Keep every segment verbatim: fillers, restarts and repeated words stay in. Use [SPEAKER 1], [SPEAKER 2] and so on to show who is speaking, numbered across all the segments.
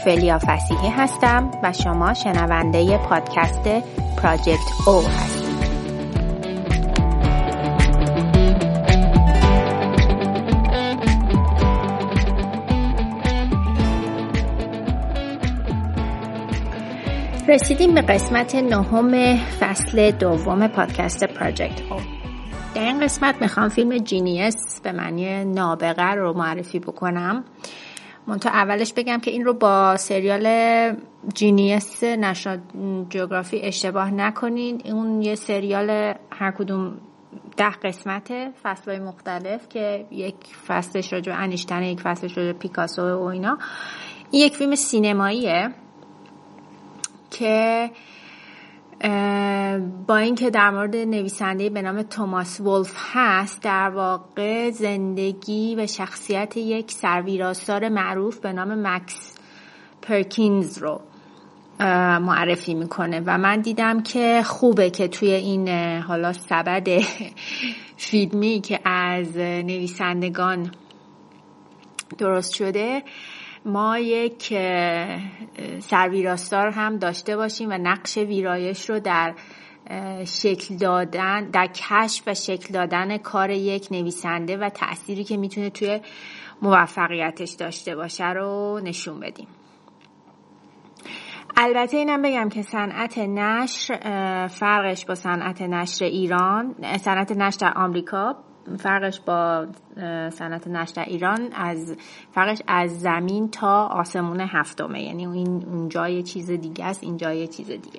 [SPEAKER 1] اوفلیا فصیحی هستم و شما شنونده پادکست پراجکت او هستید. رسیدیم به قسمت نهم فصل دوم پادکست پراجکت او. در این قسمت میخوام فیلم جینیس به معنی نابغه رو معرفی بکنم. منتها اولش بگم که این رو با سریال جینیس نشنال جیوگرافی اشتباه نکنین. اون یه سریال هر کدوم ده قسمته، فصلهای مختلف که یک فصلش راجع به انیشتن، یک فصلش راجع به پیکاسو و اینا. این یک فیلم سینماییه که با اینکه در مورد نویسنده به نام توماس ولف هست، در واقع زندگی و شخصیت یک سرویراستار معروف به نام مکس پرکینز رو معرفی میکنه و من دیدم که خوبه که توی این حالا سبد فیلمی که از نویسندگان درست شده ما یک سرویراستار هم داشته باشیم و نقش ویرایش رو در شکل دادن، در کشف و شکل دادن کار یک نویسنده و تأثیری که میتونه توی موفقیتش داشته باشه رو نشون بدیم. البته اینم بگم که صنعت نشر فرقش با صنعت نشر ایران، صنعت نشر در آمریکا فرقش با صنعت نشر در ایران از فرقش از زمین تا آسمون هفتمه. یعنی این اونجا یه چیز دیگه است، اینجا یه چیز دیگه.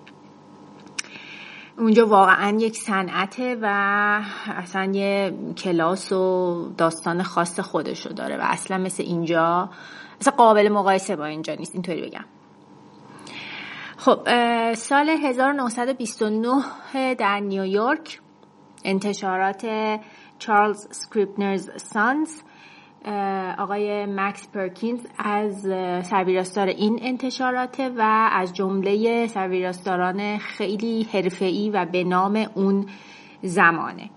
[SPEAKER 1] اونجا واقعا یک صنعته و اصلا یه کلاس و داستان خاص خودشو داره و اصلا مثل اینجا اصلا قابل مقایسه با اینجا نیست، اینطوری بگم. خب سال هزار و نهصد و بیست و نه در نیویورک انتشارات چارلز سکریبنرز سانز، آقای مکس پرکینز از سرویراستار این انتشاراته و از جمله سرویراستاران خیلی حرفه‌ای و به نام اون زمانه.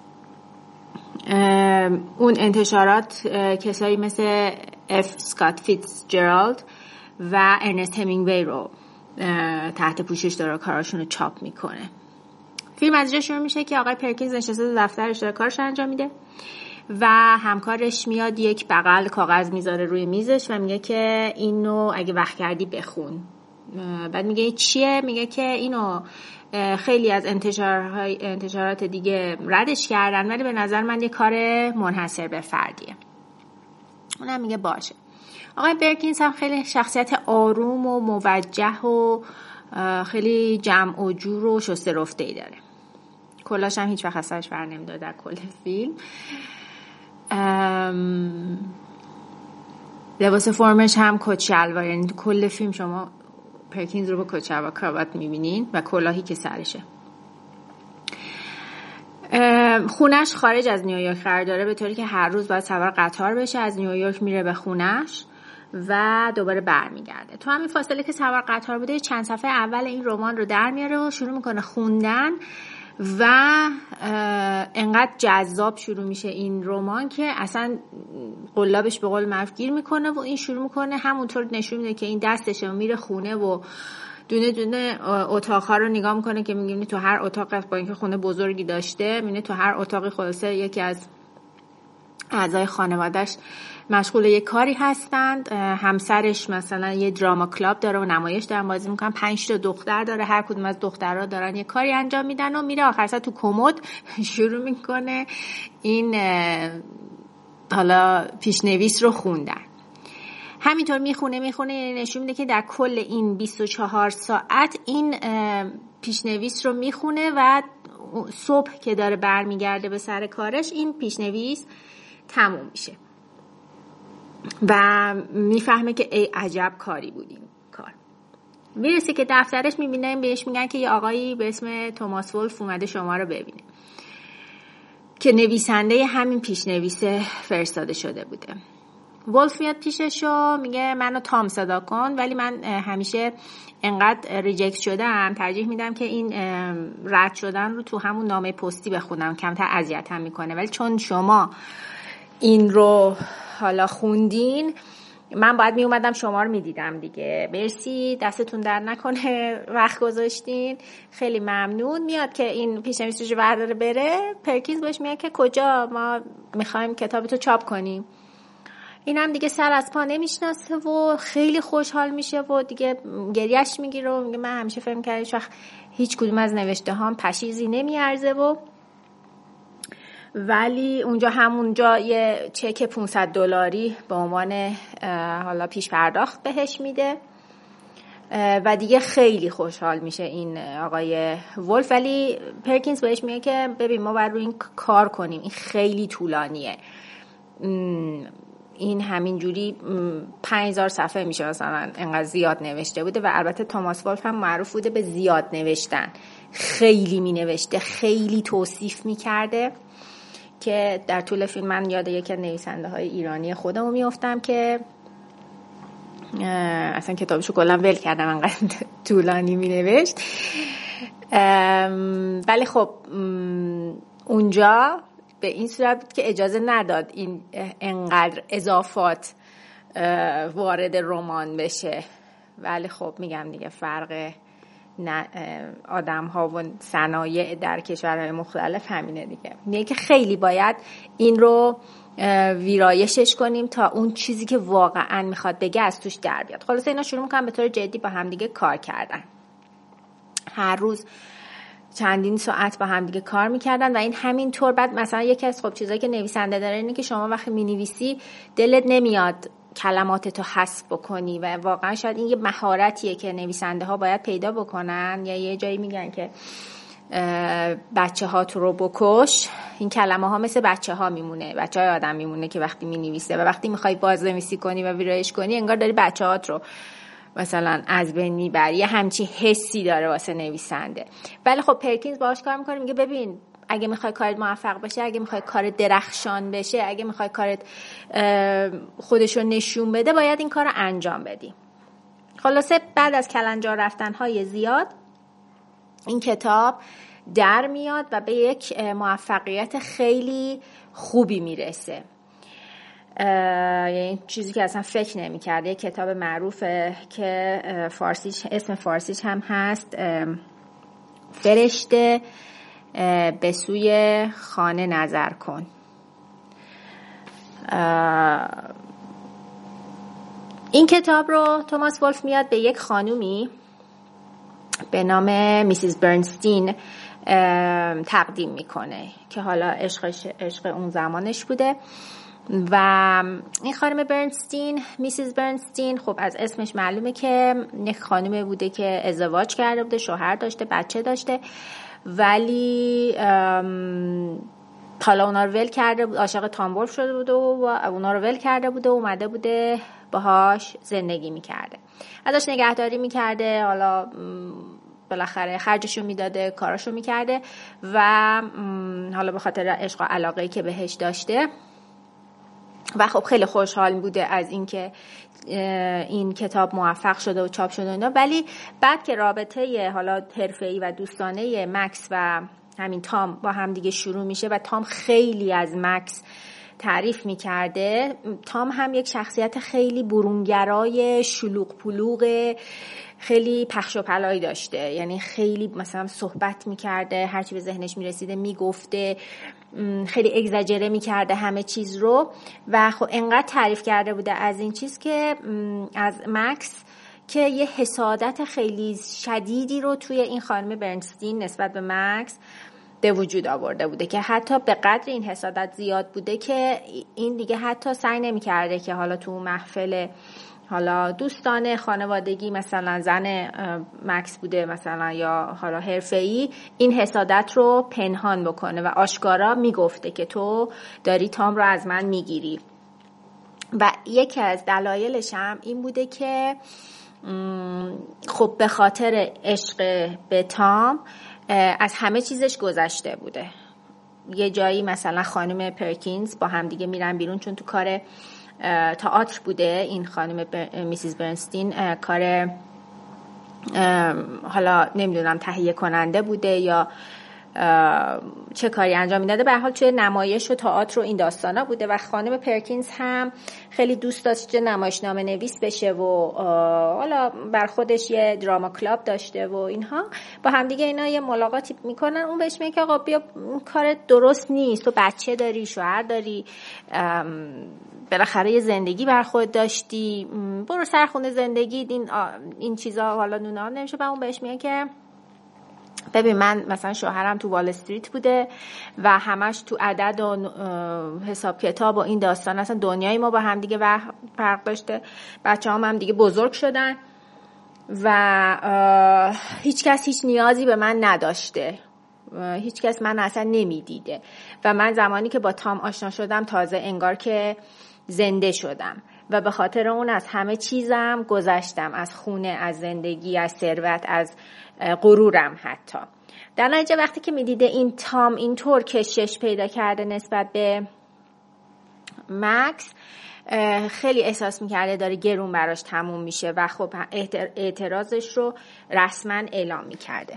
[SPEAKER 1] اون انتشارات کسایی مثل اف اسکات فیتزجرالد و ارنست همینگوی رو تحت پوشش داره کاراشون رو چاپ میکنه. فیلم از جا شروع میشه که آقای پرکینز نشسته دفترش داره کارش انجام میده و همکارش میاد یک بغل کاغذ میذاره روی میزش و میگه که اینو اگه وقت کردی بخون. بعد میگه چیه؟ میگه که اینو خیلی از انتشارهای انتشارات دیگه ردش کردن ولی به نظر من یه کار منحصر به فردیه. اونم میگه باشه. آقای پرکینز هم خیلی شخصیت آروم و موجه و خیلی جمع و جور و شسته رفته‌ای داره. کلاش هم هیچ وقت از سرش بر نمی‌داره در کل فیلم. لباس فرمش هم کت شلوار، یعنی تو کل فیلم شما پرکینز رو با کت شلوار کراوات می‌بینین و کلاهی که سرشه. خونش خارج از نیویورک قرار داره، به طوری که هر روز باید سوار قطار بشه، از نیویورک میره به خونش و دوباره برمیگرده. تو همین فاصله که سوار قطار بوده چند صفحه اول این رمان رو در میاره و شروع میکنه خوندن و انقدر جذاب شروع میشه این رمان که اصلا قلابش به قول معروف گیر میکنه و این شروع میکنه همونطور نشون میده که این دستشه و میره خونه و دونه دونه اتاقها رو نگاه میکنه که میگه تو هر اتاق، با اینکه خونه بزرگی داشته، میگه تو هر اتاقی خلاصه یکی از اعضای خانواده‌اش مشغول یه کاری هستند. همسرش مثلا یه دراما کلاب داره و نمایش دارن بازی میکنن، پنج تا دختر داره، هر کدوم از دخترها دارن یه کاری انجام میدن و میره آخر سر تو کمد شروع میکنه این حالا پیشنویس رو خوندن. همینطور میخونه میخونه یعنی نشون میده که در کل این بیست و چهار ساعت این پیشنویس رو میخونه و صبح که داره برمیگرده به سر کارش این پیشنویس تموم میشه و میفهمه که ای عجب کاری بود این کار. میرسه که دفترش میبینه بهش میگن که یه آقایی به اسم توماس ولف اومده شما رو ببینه که نویسنده همین پیشنویس فرستاده شده بوده. ولف میاد پیشش و میگه منو تام صدا کن، ولی من همیشه انقدر ریجکت شدم ترجیح میدم که این رد شدن رو تو همون نامه پستی بخونم، کمتر اذیتم میکنه، ولی چون شما این رو حالا خوندین من باید می اومدم شما رو می دیدم دیگه. مرسی، دستتون در نکنه وقت گذاشتین، خیلی ممنون. میاد که این پیشنویسش رو برداره بره، پرکینز بهش میاد که کجا، ما میخوایم کتابتو چاپ کنیم. اینم دیگه سر از پا نمیشناسه و خیلی خوشحال میشه و دیگه گریهش میگیره و میگه من همیشه فکر کردم هیچ وقت هیچ کدوم از نوشته هام پشیزی نمیارزه و ولی اونجا همونجا یه چک پانصد دلاری به عنوان حالا پیش پرداخت بهش میده و دیگه خیلی خوشحال میشه این آقای ولف. ولی پرکینز بهش میگه که ببین ما باید روی این کار کنیم، این خیلی طولانیه، این همین جوری پنج هزار صفحه میشه مثلا، انقدر زیاد نوشته بوده و البته توماس ولف هم معروف بوده به زیاد نوشتن، خیلی می نوشته، خیلی توصیف میکرده که در طول فیلم من یاد یکی از نویسنده های ایرانی خودمو میافتم که اصلا کتابشو کلا ول کردم انقدر طولانی می نوشت. ولی خب اونجا به این صورت بود که اجازه نداد این انقدر اضافات وارد رمان بشه. ولی خب میگم دیگه فرق آدم ها و صنایع در کشورهای مختلف همینه دیگه. میگه که خیلی باید این رو ویرایشش کنیم تا اون چیزی که واقعا میخواد بگه از توش در بیاد. خلاصه اینا شروع میکنن به طور جدی با هم دیگه کار کردن، هر روز چندین ساعت با هم دیگه کار میکردن و این همین طور. بعد مثلا یکی از خب چیزایی که نویسنده داره اینه که شما وقتی مینویسی دلت نمیاد کلماتتو حذف بکنی و واقعا شاید این یه مهارتیه که نویسنده ها باید پیدا بکنن. یا یه جایی میگن که بچه ها تو رو بکش، این کلمه ها مثل بچه ها میمونه، بچه های آدم میمونه که وقتی مینویسه و وقتی میخوای بازنویسی کنی و ویرایش کنی انگار داری بچه هات رو مثلا از بین میبری، یه همچین حسی داره واسه نویسنده. ولی خب پرکینز باهاش کار میکنه، میگه ببین اگه میخوای کارت موفق بشه، اگه میخوای کارت درخشان بشه، اگه میخوای کارت خودشو نشون بده، باید این کار رو انجام بدی. خلاصه بعد از کلنجار رفتنهای زیاد این کتاب در میاد و به یک موفقیت خیلی خوبی میرسه. یعنی چیزی که اصلا فکر نمی کرده. یک کتاب معروفه که فارسیش، اسم فارسیش هم هست فرشته به سوی خانه نظر کن. این کتاب رو توماس ولف میاد به یک خانومی به نام میسیز برنستین تقدیم میکنه که حالا عشقش عشق اون زمانش بوده. و این خانم برنستین، میسیز برنستین، خب از اسمش معلومه که یک خانومه بوده که ازدواج کرده بوده، شوهر داشته، بچه داشته، ولی حالا اونا رو ول کرده بود، عاشق تام ولف شده بوده و اونا رو ول کرده بوده و اومده بوده باهاش زندگی میکرده، ازش نگهداری میکرده، حالا بالاخره خرجشو میداده، کاراشو میکرده و حالا به خاطر عشق و علاقه‌ای که بهش داشته و خب خیلی خوشحال بوده از اینکه این کتاب موفق شده و چاپ شده اینا. ولی بعد که رابطه حالا حرفه‌ای و دوستانه مکس و همین تام با هم دیگه شروع میشه و تام خیلی از مکس تعریف میکرده، تام هم یک شخصیت خیلی برونگرای شلوغ پلوغ، خیلی پخش و پلایی داشته، یعنی خیلی مثلا صحبت میکرده، هرچی به ذهنش میرسیده میگفته، خیلی اگزاجره میکرده همه چیز رو و خب انقدر تعریف کرده بوده از این چیز که از مکس که یه حسادت خیلی شدیدی رو توی این خانم برنستین نسبت به مکس به وجود آورده بوده که حتی به قدر این حسادت زیاد بوده که این دیگه حتی سعی نمی‌کرده که حالا تو محفل حالا دوستانه خانوادگی مثلا زن مکس بوده مثلا یا حالا حرفه‌ای این حسادت رو پنهان بکنه و آشکارا میگفته که تو داری تام رو از من میگیری. و یکی از دلایلش هم این بوده که خب به خاطر عشق به تام از همه چیزش گذشته بوده. یه جایی مثلا خانم پرکینز با هم دیگه میرن بیرون، چون تو کار تئاتر بوده این خانم میسیز برنستین، کار حالا نمیدونم تهیه کننده بوده یا چه کاری انجام میداده. به هر حال توی نمایش و تئاتر و این داستانا بوده و خانم پرکینز هم خیلی دوست داشت نمایشنامه نویس بشه و حالا بر خودش یه دراما کلاب داشته و اینها. با هم دیگه اینا یه ملاقاتی میکنن. اون بهش میگه که آقا بیا، کار درست نیست، تو بچه داری، شوهر داری، بالاخره یه زندگی بر خود داشتی، برو سر خونه زندگی، این این چیزا حالا نونار نمیشه. و اون بهش میگه که ببین من مثلا شوهرم تو وال استریت بوده و همش تو عدد و حساب کتاب و این داستان، اصلا دنیای ما با هم دیگه فرق داشته، بچه هم هم دیگه بزرگ شدن و هیچ کس هیچ نیازی به من نداشته، هیچ کس من اصلا نمیدیده و من زمانی که با تام آشنا شدم تازه انگار که زنده شدم و به خاطر اون از همه چیزم گذشتم، از خونه، از زندگی، از ثروت، از غرورم حتی. در نتیجه وقتی که میدیده این تام اینطور کشش پیدا کرده نسبت به مکس، خیلی احساس میکرده داره گرون براش تموم میشه و خب اعتراضش رو رسما اعلام میکرده.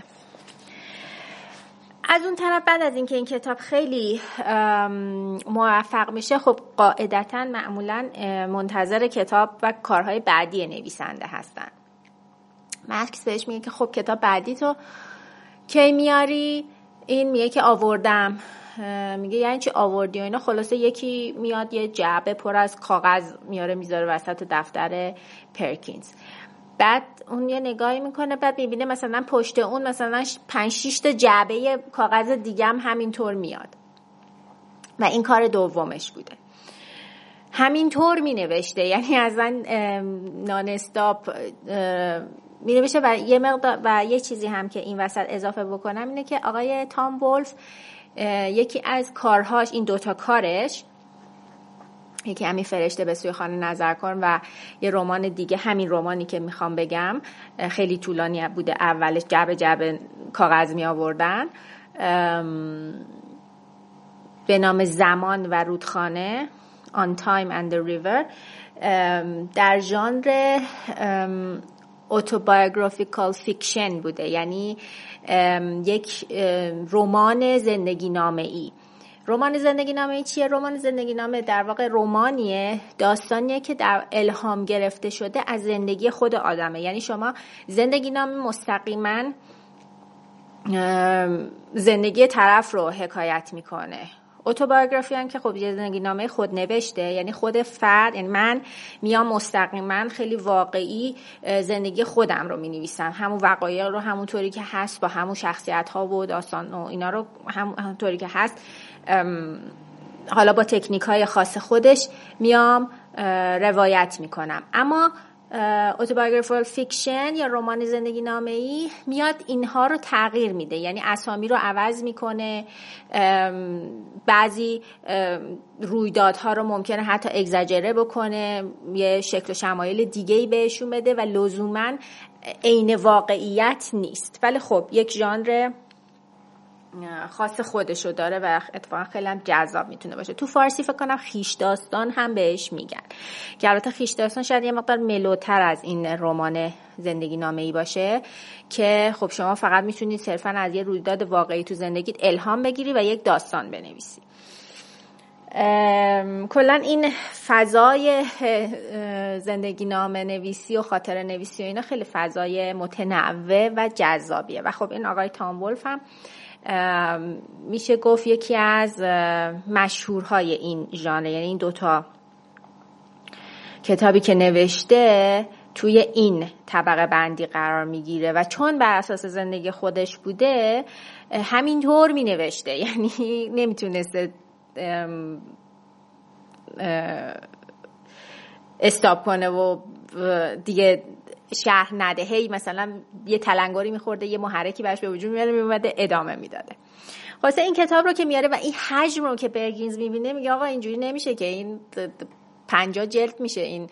[SPEAKER 1] از اون طرف بعد از اینکه این کتاب خیلی موفق میشه، خب قاعدتاً معمولاً منتظر کتاب و کارهای بعدی نویسنده هستن. مکس بهش میگه که خب کتاب بعدی تو کی میاری؟ این میگه که آوردم. میگه یعنی چی آوردی؟ و اینا خلاصه یکی میاد یه جعبه پر از کاغذ میاره میذاره وسط دفتر پرکینز. بعد اون یه نگاهی میکنه، بعد میبینه مثلا پشت اون مثلا پنج شش تا جعبه کاغذ دیگه هم همینطور میاد و این کار دومش بوده. همینطور مینوشته، یعنی اصلا نان استاپ مینوشته. و یه مقدار و یه چیزی هم که این وسط اضافه بکنم اینه که آقای تام ولف یکی از کارهاش، این دوتا کارش، یکی همین فرشته به سوی خانه نظر کن و یه رمان دیگه، همین رمانی که میخوام بگم خیلی طولانی بوده، اولش جعبه جعبه کاغذ می آوردن، به نام زمان و رودخانه، On Time and the River، در ژانر autobiographical fiction بوده، یعنی یک رمان زندگی نامه ای. رمان زندگی نامه ای چیه؟ رمان زندگی نامه در واقع رمانیه، داستانیه که در الهام گرفته شده از زندگی خود آدمه. یعنی شما زندگی نامه مستقیما زندگی طرف رو حکایت میکنه. اتوبیوگرافی هم که خب یه زندگی نامه خود نوشته، یعنی خود فرد، یعنی من میام مستقیما خیلی واقعی زندگی خودم رو مینویسم، همون وقایع رو همونطوری که هست، با همون شخصیت ها و داستان و اینا رو همونطوری که هست، حالا با تکنیک های خاص خودش میام روایت میکنم. اما اتوبیوگرافیکال فیکشن یا رمان زندگی نامه ای میاد اینها رو تغییر میده، یعنی اسامی رو عوض میکنه، بعضی رویدادها رو ممکنه حتی اگزاجره بکنه، یه شکل و شمایل دیگه‌ای بهشون بده و لزوماً عین واقعیت نیست، ولی خب یک ژانر خاص خودشو داره و اتفاقا خیلی هم جذاب میتونه باشه. تو فارسی فکر کنم خیش داستان هم بهش میگن، که البته خیش داستان شاید یه مقدار ملوتر از این رمان زندگی نامه‌ای باشه، که خب شما فقط میتونید صرفا از یه رویداد واقعی تو زندگیت الهام بگیری و یک داستان بنویسی. کلا این فضای زندگی نامه نویسی و خاطره نویسی و اینا خیلی فضای متنوع و جذابیه و خب این آقای تام ولف هم میشه گفت یکی از مشهورهای این ژانر، یعنی این دوتا کتابی که نوشته توی این طبقه بندی قرار میگیره و چون بر اساس زندگی خودش بوده همینطور مینوشته، یعنی نمیتونسته استاپ کنه و دیگه شرح نده، هی مثلا یه تلنگری میخورده، یه محرکی براش به وجود میاره، میومده ادامه میداده. خلاصه این کتاب رو که میاره و این حجم رو که پرکینز میبینه میگه آقا اینجوری نمیشه که، این پنجاه جلد میشه این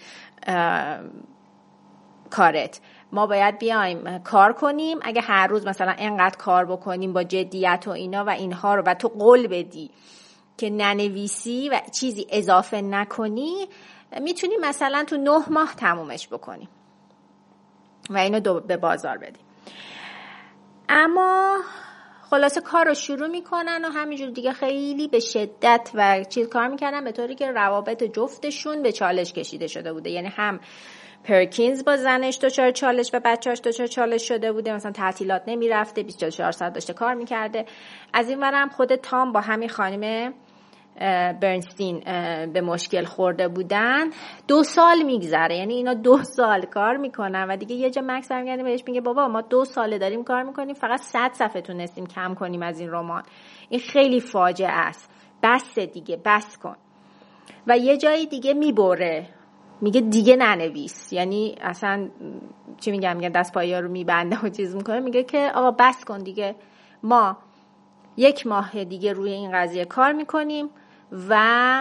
[SPEAKER 1] کارت، ما باید بیایم کار کنیم، اگه هر روز مثلا اینقدر کار بکنیم با جدیت و اینا و اینها رو و تو قول بدی که ننویسی و چیزی اضافه نکنی، میتونی مثلا تو نه ماه تمومش بکنی و اینو دو به بازار بدی. اما خلاصه کار رو شروع میکنن و همینجور دیگه خیلی به شدت و چیز کار میکردن به طوری که روابط جفتشون به چالش کشیده شده بوده. یعنی هم پرکینز با زنش دچار چالش و بچه‌اش دچار چالش شده بوده، مثلا تعطیلات نمیرفته، بیست و چهار ساعت داشته کار میکرده. از این ورم خود تام با همین خانم برنستین به مشکل خورده بودن. دو سال میگذره، یعنی اینا دو سال کار میکنن و دیگه یه جا مکس برمیگرده بهش میگه بابا ما دو ساله داریم کار میکنیم، فقط صد صفحه تونستیم کم کنیم از این رمان، این خیلی فاجعه است، بس دیگه، بس کن. و یه جایی دیگه میبره، میگه دیگه ننویس، یعنی اصلا چی میگم، میگه دست پایا رو میبنده و چیز میکنه، میگه که آقا بس کن دیگه، ما یک ماه دیگه روی این قضیه کار میکنیم و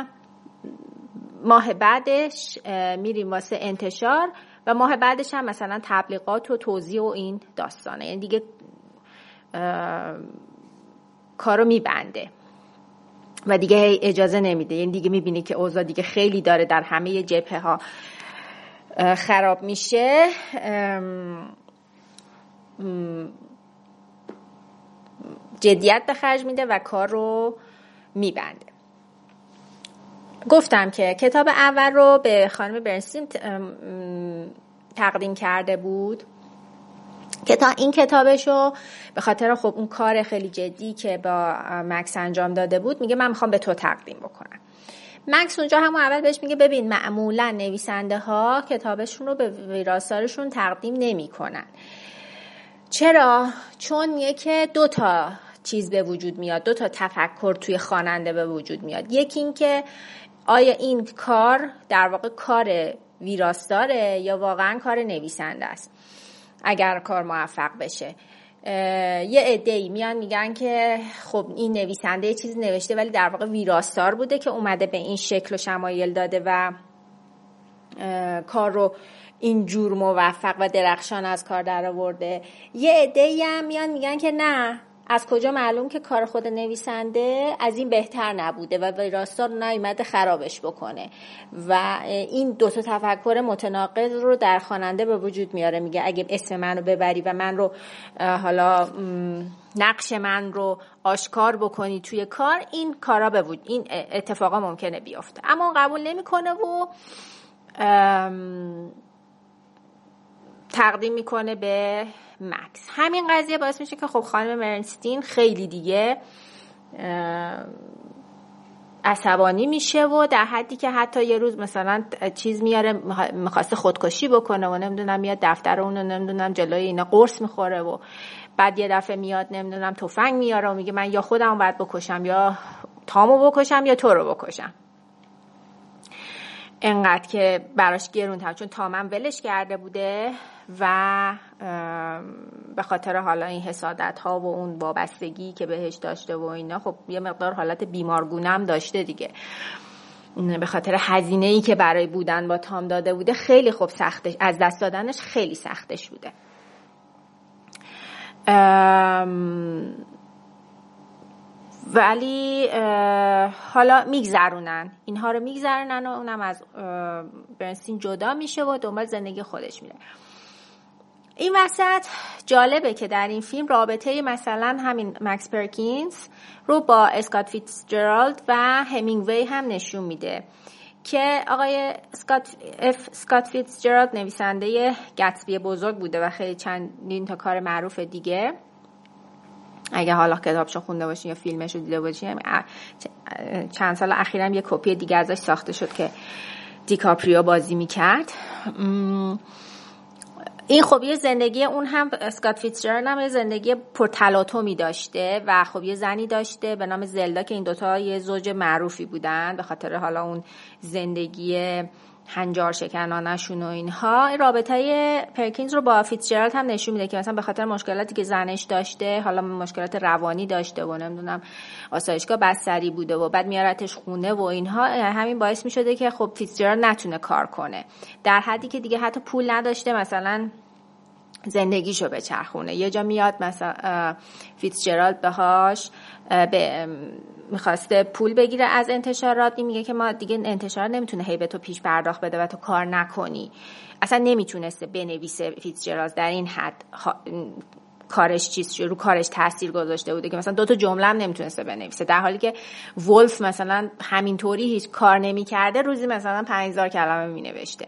[SPEAKER 1] ماه بعدش میریم واسه انتشار و ماه بعدش هم مثلا تبلیغات و توزیع و این داستانه، یعنی دیگه کارو میبنده و دیگه اجازه نمیده. یعنی دیگه میبینی که اوضاع دیگه خیلی داره در همه جبهه ها خراب میشه. جدیت به خرج میده و کار رو میبنده. گفتم که کتاب اول رو به خانم برنستین تقدیم کرده بود که تا این کتابشو به خاطر خب اون کار خیلی جدی که با مکس انجام داده بود میگه من میخوام به تو تقدیم بکنم. مکس اونجا همون اول بهش میگه ببین معمولا نویسنده ها کتابشون رو به ویراستارشون تقدیم نمی کنن. چرا؟ چون میگه که دو تا چیز به وجود میاد، دو تا تفکر توی خواننده به وجود میاد. یکی این که آیا این کار در واقع کار ویراستاره یا واقعا کار نویسنده است. اگر کار موفق بشه یه عده‌ای میان میگن که خب این نویسنده یه چیزی نوشته ولی در واقع ویراستار بوده که اومده به این شکل و شمایل داده و کار رو اینجور موفق و درخشان از کار در آورده. یه عده‌ای هم میان میگن که نه، از کجا معلوم که کار خود نویسنده از این بهتر نبوده و ویراستار نیامده خرابش بکنه و این دو تا تفکر متناقض رو در خواننده به وجود میاره. میگه اگه اسم من رو ببری و من رو حالا نقش من رو آشکار بکنی توی کار، این کارا به وجود، این اتفاقا ممکنه بیفته. اما قبول نمیکنه و تقدیم میکنه به مکس. همین قضیه باعث میشه که خب خانم برنستین خیلی دیگه عصبانی میشه و در حدی که حتی یه روز مثلا چیز میاره، میخواسته خودکشی بکنه و نمیدونم میاد دفتر اونو نمیدونم جلوی اینا قرص میخوره و بعد یه دفعه میاد نمیدونم تفنگ میاره و میگه من یا خودمو باید بکشم یا تامو بکشم یا تو رو بکشم. انقدر که براش گرون تر، چون تامم ولش کرده بوده و به خاطر حالا این حسادت ها و اون وابستگی که بهش داشته و اینا، خب یه مقدار حالت بیمارگونه هم داشته دیگه. به خاطر هزینه ای که برای بودن با تام داده بوده خیلی خوب سختش، از دست دادنش خیلی سختش بوده. ولی حالا میگذرونن اینها رو میگذرونن و اونم از برنستین جدا میشه و دنبال زندگی خودش میره. این وسط جالبه که در این فیلم رابطه مثلا همین مکس پرکینز رو با اسکات فیتزجرالد و همینگوی هم نشون میده که آقای اسکات اف اسکات فیتزجرالد نویسنده گتسبی بزرگ بوده و خیلی چندین تا کار معروف دیگه. اگه حالا کتابشو خونده باشین یا فیلمشو دیده باشین، چند سال اخیرم یه کپی دیگه ازش ساخته شد که دیکاپریو بازی میکرد. این خب یه زندگی، اون هم اسکات فیتزجرالد هم یه زندگی پرتلاطمی داشته و خب یه زنی داشته به نام زلدا که این دوتا یه زوج معروفی بودن به خاطر حالا اون زندگی هنجار شکنانشون و اینها. رابطه پرکینز رو با فیتزجرالد هم نشون میده که مثلا به خاطر مشکلاتی که زنش داشته، حالا مشکلات روانی داشته و نمیدونم آسایشگاه بستری بوده و بعد میارتش خونه و اینها، همین باعث میشده که خب فیتزجرالد نتونه کار کنه، در حدی که دیگه حتی پول نداشته مثلا زندگیشو بچرخونه. یه جا میاد مثلا فیتزجرالد بهاش به میخواسته پول بگیره از انتشارات، میگه که ما دیگه انتشار نمیتونه هی به تو پیش پرداخت بده و تو کار نکنی. اصلا نمیتونسته بنویسه فیتزجرالد در این حد کارش چیز شد، رو کارش تاثیر گذاشته بوده که مثلا دو تا جمله هم نمیتونسته بنویسه، در حالی که ولف مثلا همینطوری هیچ کار نمیکرده روزی مثلا پنج هزار کلمه مینوشته.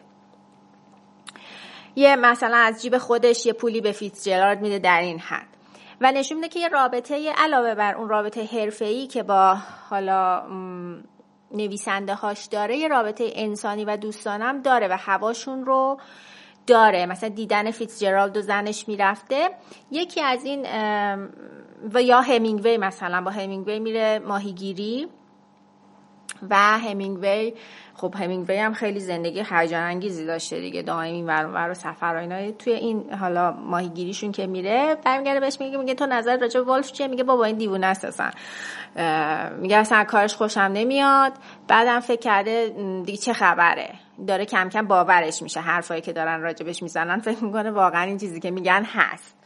[SPEAKER 1] یه مثلا از جیب خودش یه پولی به فیتزجرالد میده در این حد و نشون میده که یه رابطه علاوه بر اون رابطه حرفه‌ای که با حالا نویسنده هاش داره، یه رابطه انسانی و دوستانم داره و هواشون رو داره. مثلا دیدن فیتزجرالد و زنش میرفته، یکی از این و یا همینگوی مثلا با همینگوی میره ماهیگیری و همینگوی خب همینگوی هم خیلی زندگی هیجان انگیزی داشته دیگه، دائم این ور اون ور سفر و اینا. توی این حالا ماهیگیریشون که میره برمیگرده بهش میگه میگه تو نظر راجع به ولف چیه؟ میگه بابا این دیوونه است اصلا، میگه اصلا کارش خوشم نمیاد. بعدم فکر کرده دیگه چه خبره، داره کم کم باورش میشه حرفایی که دارن راجبش میزنن، فکر میکنه واقعا این چیزی که میگن هست.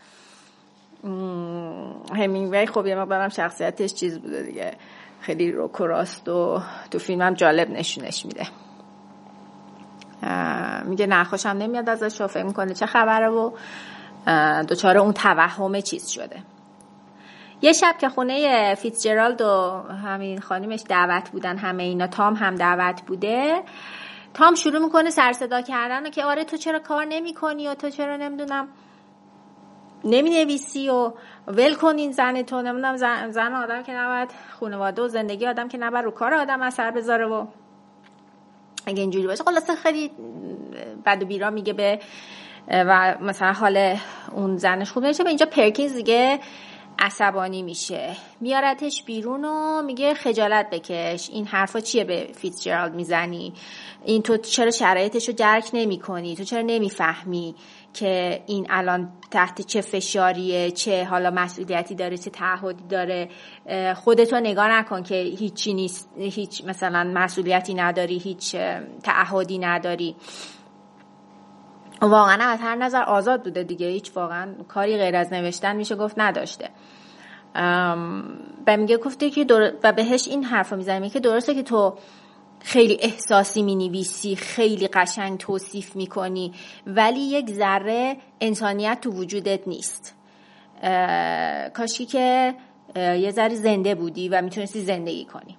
[SPEAKER 1] همینگوی خب یه مقدارم شخصیتش چیز بوده دیگه، خیلی روکراست و تو فیلم هم جالب نشونش میده. میگه نه خوشم نمیاد ازش و فکر میکنه چه خبره و دوچاره اون توهم چیز شده. یه شب که خونه فیتزجرالد و همین خانیمش دعوت بودن، همه اینا، تام هم دعوت بوده، تام شروع میکنه سر صدا کردن و که آره تو چرا کار نمی کنی و تو چرا نمیدونم نمی نویسی و ول کن این زن تو، نمیدونم زن, زن آدم که نباید، خانواده و زندگی آدم که نباید رو کار آدم اثر بذاره و اگه اینجوری باشه. خلاصه خیلی بد و بیرا میگه به و مثلا حال اون زنش خوب نمیشه. به اینجا پرکینز دیگه عصبانی میشه، میارتش بیرون و میگه خجالت بکش، این حرفا چیه به فیتزجرالد میزنی؟ این تو چرا شرایطشو درک نمی کنی؟ تو چرا نمیفهمی که این الان تحت چه فشاریه، چه حالا مسئولیتی داره، چه تعهدی داره؟ خودتو نگاه نکن که هیچی نیست، هیچ مثلا مسئولیتی نداری، هیچ تعهدی نداری. واقعا از هر نظر آزاد بوده دیگه، هیچ واقعا کاری غیر از نوشتن میشه گفت نداشته. و میگه گفته که در... و بهش این حرفا میزنه که درسته که تو خیلی احساسی مینویسی، خیلی قشنگ توصیف میکنی، ولی یک ذره انسانیت تو وجودت نیست. کاشکی که یه ذره زنده بودی و میتونستی زندگی کنی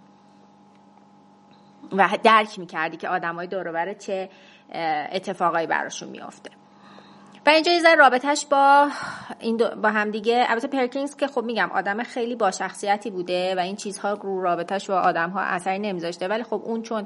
[SPEAKER 1] و درک میکردی که آدمای دور و برت چه اتفاقایی براشون میافته. و اینجا یه ذره رابطش با این با هم دیگه، البته پرکینز که خب میگم آدم خیلی با شخصیتی بوده و این چیزها رو رابطش با آدم‌ها اثری نمیذاشته، ولی خب اون چون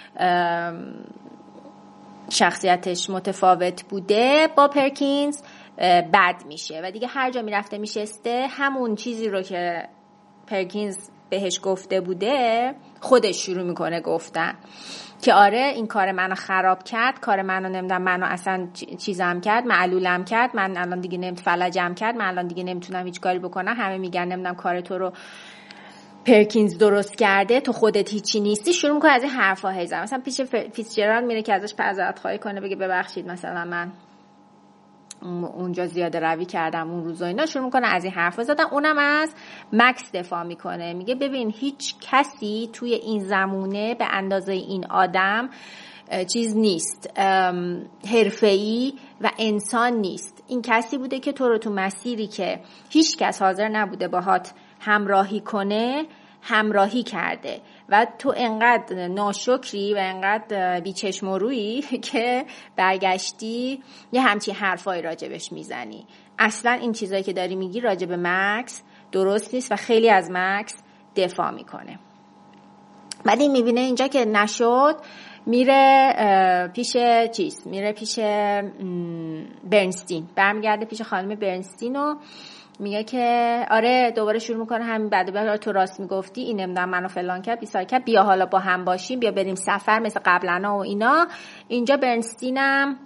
[SPEAKER 1] شخصیتش متفاوت بوده با پرکینز بد میشه و دیگه هر جا میرفته میشسته همون چیزی رو که پرکینز بهش گفته بوده خودش شروع میکنه گفتن که آره این کار منو خراب کرد، کار منو نمیدونم منو اصلا چیزم کرد، معلولم کرد، من الان دیگه نمیت فلجم کرد، من الان دیگه نمیتونم هیچ کاری بکنم، همه میگن نمیدونم کار تو رو پرکینز درست کرده، تو خودت هیچی نیستی. شروع میکنه از این حرفا هیزم. مثلا پیش فیتزجرالد میره که ازش معذرت خواهی کنه، بگه ببخشید مثلا من اونجا زیاده روی کردم اون روز و اینا. شروع میکنه از این حرفا زدن. اونم از مکس دفاع میکنه، میگه ببین هیچ کسی توی این زمونه به اندازه این آدم چیز نیست، حرفه‌ای و انسان نیست. این کسی بوده که تو رو تو مسیری که هیچ کس حاضر نبوده باهات همراهی کنه همراهی کرده و تو انقدر ناشکری و انقدر بیچشم و رویی که برگشتی یه همچین حرفایی راجبش میزنی. اصلا این چیزایی که داری میگی راجب مکس درست نیست و خیلی از مکس دفاع میکنه. بعد این میبینه اینجا که نشد، میره پیش چیز میره پیش برنستین، برمیگرده پیش خانم برنستین و میگه که آره دوباره شروع میکنه همین بعد بعد تو راست میگفتی، این نمیدونم منو فلان کرد بیسار کرد، بیا حالا با هم باشیم، بیا بریم سفر مثل قبلنا و اینا. اینجا برنستینم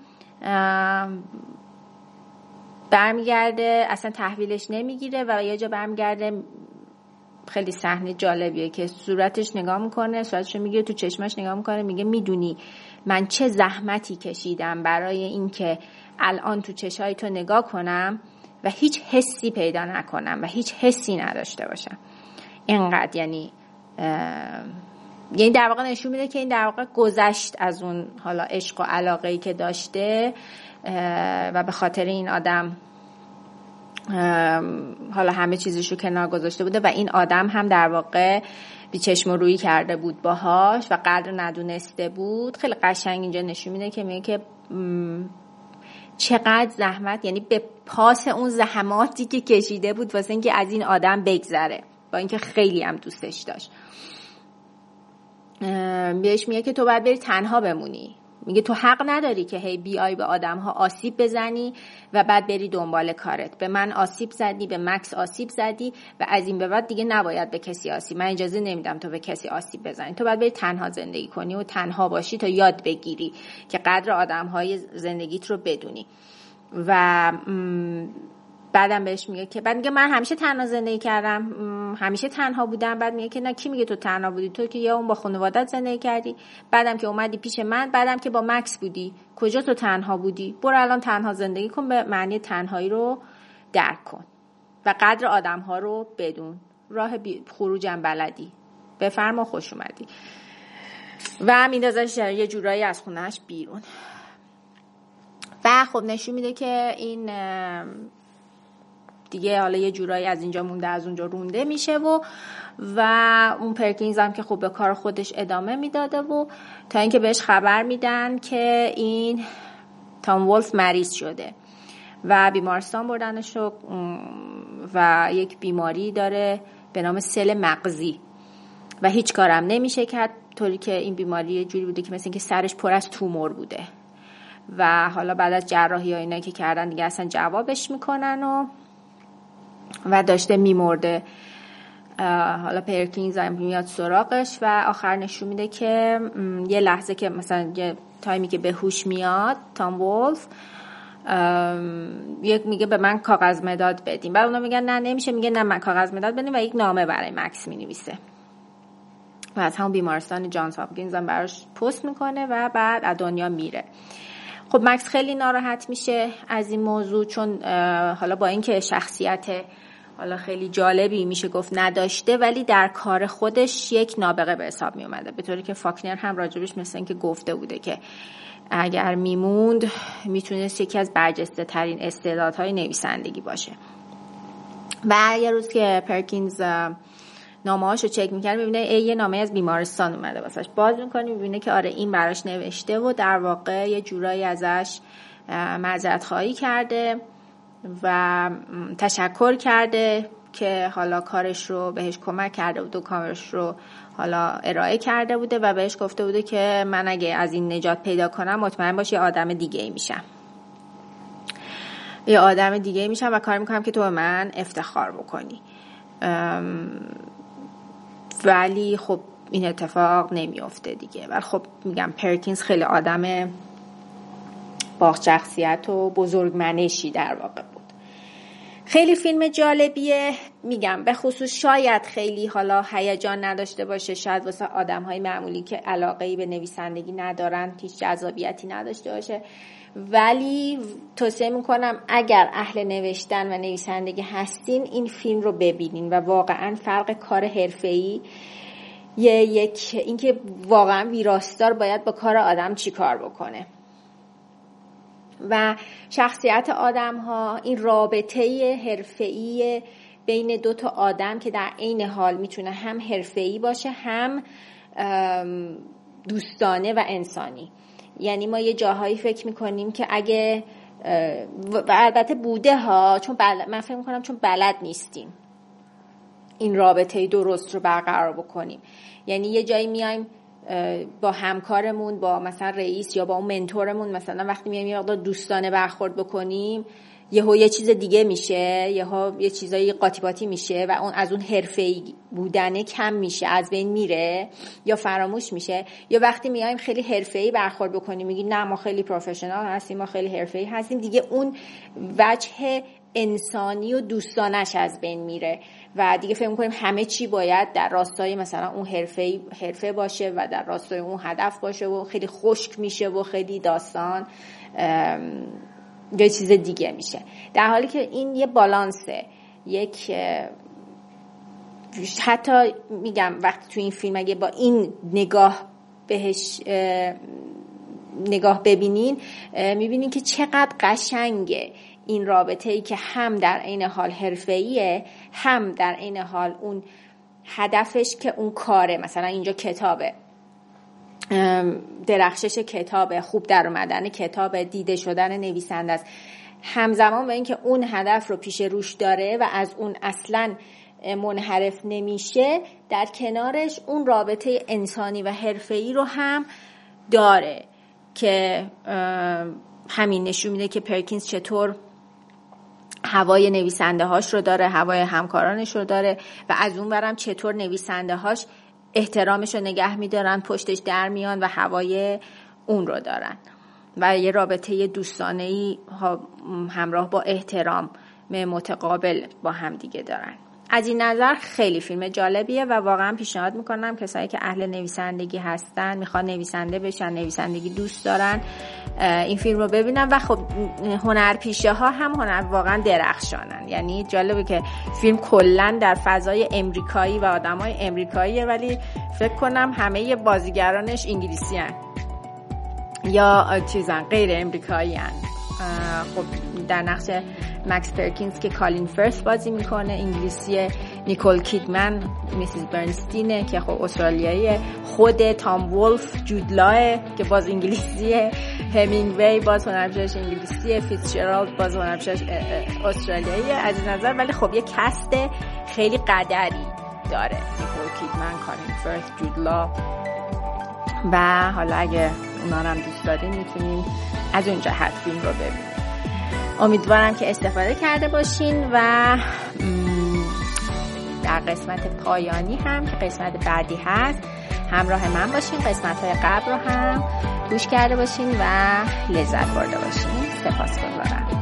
[SPEAKER 1] برمیگرده اصلا تحویلش نمیگیره و یه جا برمیگرده، خیلی صحنه جالبیه که صورتش نگاه میکنه، صورتش میگیره تو چشمش نگاه میکنه، میگه میدونی من چه زحمتی کشیدم برای این که الان تو چشای تو نگاه کنم و هیچ حسی پیدا نکنم و هیچ حسی نداشته باشم. اینقدر یعنی یعنی در واقع نشون میده که این در واقع گذشت از اون حالا عشق و علاقه‌ای که داشته و به خاطر این آدم حالا همه چیزشو کنار گذاشته بوده و این آدم هم در واقع بی چشم و رویی کرده بود باهاش و قدر ندونسته بود. خیلی قشنگ اینجا نشون میده که میگه که چقدر زحمت، یعنی به پاس اون زحماتی که کشیده بود واسه اینکه از این آدم بگذره، با اینکه خیلی هم دوستش داشت. بهش میگه که تو باید بری تنها بمونی، میگه تو حق نداری که هی بیای به آدم‌ها آسیب بزنی و بعد بری دنبال کارت. به من آسیب زدی، به مکس آسیب زدی و از این به بعد دیگه نباید به کسی آسیب، من اجازه نمیدم تو به کسی آسیب بزنی. تو باید بری تنها زندگی کنی و تنها باشی تا یاد بگیری که قدر آدم‌های زندگیت رو بدونی. و بعدم بهش میگه که بعد میگه من همیشه تنها زندگی کردم، همیشه تنها بودم. بعد میگه که نه، کی میگه تو تنها بودی؟ تو که یا اون با خانوادت زندگی کردی، بعدم که اومدی پیش من، بعدم که با مکس بودی، کجا تو تنها بودی؟ برو الان تنها زندگی کن، به معنی تنهایی رو درک کن و قدر آدم‌ها رو بدون. راه خروجم بلدی، بفرما خوش اومدی. و میندازش یه جورایی از خونهش بیرون. و خب نشون میده که این دیگه حالا یه جورایی از اینجا مونده از اونجا رونده میشه و و اون پرکینز هم که خب به کار خودش ادامه میداده و تا اینکه بهش خبر میدن که این تام ولف مریض شده و بیمارستان بردنش و, و یک بیماری داره به نام سل مغزی و هیچ کارم نمیشه کرد، طوری که این بیماری یه جوری بوده که مثل اینکه سرش پر از تومور بوده و حالا بعد از جراحی ها اینا که کردن دیگه اصلا جوابش میکنن و و داشته میمرده. حالا پرکینز هم میاد سراغش و آخر نشون میده که یه لحظه که مثلا یه تایمی که به هوش میاد تام ولف یک میگه به من کاغذ مداد بدیم، بعد اونا میگن نه نمیشه، میگه نه من کاغذ مداد بدیم و یک نامه برای مکس مینویسه و از همون بیمارستان جانز هاپکینز هم براش پست میکنه و بعد از دنیا میره. خب مکس خیلی ناراحت میشه از این موضوع، چون حالا با اینکه شخصیت حالا خیلی جالبی میشه گفت نداشته، ولی در کار خودش یک نابغه به حساب می اومده، به طوری که فاکنر هم راجبش مثل اینکه گفته بوده که اگر میموند میتونست یکی از برجسته ترین استعدادهای نویسندگی باشه. و یه روز که پرکینز نامه هاشو چک میکنه میبینه یه نامه از بیمارستان اومده واسش، باز میکنه میبینه که آره این براش نوشته و در واقع یه جورایی ازش معذرت خواهی کرده و تشکر کرده که حالا کارش رو بهش کمک کرده بود و کارش رو حالا ارائه کرده بوده و بهش گفته بوده که من اگه از این نجات پیدا کنم مطمئن باش یه آدم دیگه ای میشم یه آدم دیگه ای میشم و کار میکنم که تو به من افتخار بکنی. ولی خب این اتفاق نمیافته دیگه. ولی خب میگم پرکینز خیلی آدم با شخصیت و بزرگمنشی در واقع بود. خیلی فیلم جالبیه، میگم به خصوص شاید خیلی حالا هیجان نداشته باشه، شاید واسه آدم‌های معمولی که علاقه‌ای به نویسندگی ندارن هیچ جذابیتی نداشته باشه، ولی توصیه میکنم اگر اهل نوشتن و نویسندگی هستین این فیلم رو ببینین و واقعا فرق کار حرفه‌ای یه یک اینکه واقعا ویراستار باید با کار آدم چی کار بکنه و شخصیت آدم ها، این رابطه حرفه‌ای بین دو تا آدم که در عین حال میتونه هم حرفه‌ای باشه هم دوستانه و انسانی. یعنی ما یه جاهایی فکر میکنیم که اگه و البته بوده ها، چون بلد من فکر میکنم چون بلد نیستیم این رابطه درست رو برقرار بکنیم. یعنی یه جایی میایم با همکارمون، با مثلا رئیس یا با اون منتورمون، مثلا وقتی میایم یه مقدار دوستانه برخورد بکنیم یهو یه چیز دیگه میشه، یهو یه چیزای قاطی باطی میشه و اون از اون حرفه‌ای بودنه کم میشه، از بین میره یا فراموش میشه. یا وقتی میایم خیلی حرفه‌ای برخورد بکنیم میگیم نه ما خیلی پروفشنال هستیم، ما خیلی حرفه‌ای هستیم، دیگه اون وجه انسانی و دوستانش از بین میره و دیگه فکر می‌کنیم همه چی باید در راستای مثلا اون حرفه حرفه باشه و در راستای اون هدف باشه و خیلی خشک میشه و خیلی داستان یه چیز دیگه میشه، در حالی که این یه بالانسه. یک حتی میگم وقتی تو این فیلم اگه با این نگاه بهش نگاه ببینین میبینین که چقدر قشنگه این رابطه‌ای که هم در عین حال حرفه‌ایه، هم در عین حال اون هدفش که اون کاره، مثلا اینجا کتابه، درخشش کتابه، خوب در اومدن کتابه، دیده شدن نویسنده است، همزمان با اینکه اون هدف رو پیش روش داره و از اون اصلاً منحرف نمیشه، در کنارش اون رابطه انسانی و حرفه‌ای رو هم داره که همین نشون میده که پرکینز چطور هوای نویسنده هاش رو داره، هوای همکارانش رو داره و از اون برم چطور نویسنده هاش احترامش رو نگه میدارن، پشتش در میان و هوای اون رو دارن و یه رابطه دوستانه‌ای همراه با احترام متقابل با هم دیگه دارن. از این نظر خیلی فیلم جالبیه و واقعا پیشنهاد میکنم کسایی که اهل نویسندگی هستن، میخوان نویسنده بشن، نویسندگی دوست دارن، این فیلم رو ببینن. و خب هنرپیشه ها هم هنر واقعا درخشانن. یعنی جالبه که فیلم کلا در فضای امریکایی و آدمای امریکاییه، ولی فکر کنم همه بازیگرانش انگلیسی هن یا چیزن غیر امریکایی هن. خب در نقش مکس پرکینز که کالین فرث بازی میکنه انگلیسیه، نیکول کیدمن میسیز برنستینه که خب استرالیاییه، خود تام ولف جودلاه که باز انگلیسیه، همینگوی باز هنرپیشه‌اش انگلیسیه، فیتزجرالد باز هنرپیشه‌اش استرالیاییه. از این نظر ولی خب یه کست خیلی قدری داره، نیکول کیدمن، کالین فرث، جودلاه. و حالا اگه اونا رو هم دوست دارین میتونین از اون جهت فیلم رو ببینید. امیدوارم که استفاده کرده باشین و در قسمت پایانی هم که قسمت بعدی هست همراه من باشین، قسمت‌های قبل رو هم گوش کرده باشین و لذت برده باشین. سپاسگزارم.